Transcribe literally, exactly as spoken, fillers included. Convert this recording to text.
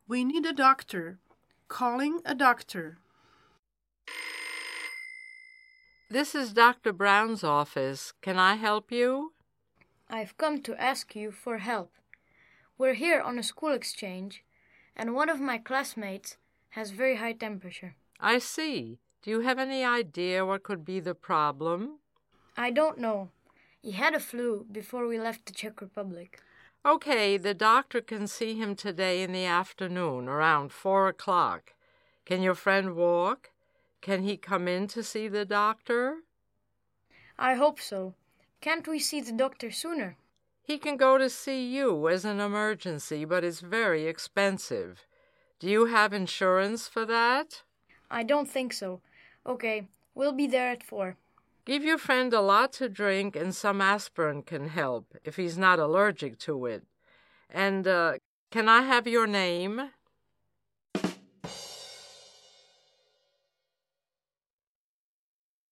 We need a doctor. Calling a doctor. This is Doctor Brown's office. Can I help you? I've come to ask you for help. We're here on a school exchange, and one of my classmates has very high temperature. I see. Do you have any idea what could be the problem? I don't know. He had a flu before we left the Czech Republic. Okay, the doctor can see him today in the afternoon, around four o'clock. Can your friend walk? Can he come in to see the doctor? I hope so. Can't we see the doctor sooner? He can go to see you as an emergency, but it's very expensive. Do you have insurance for that? I don't think so. Okay, we'll be there at four. Give your friend a lot to drink, and some aspirin can help if he's not allergic to it. And uh, can I have your name?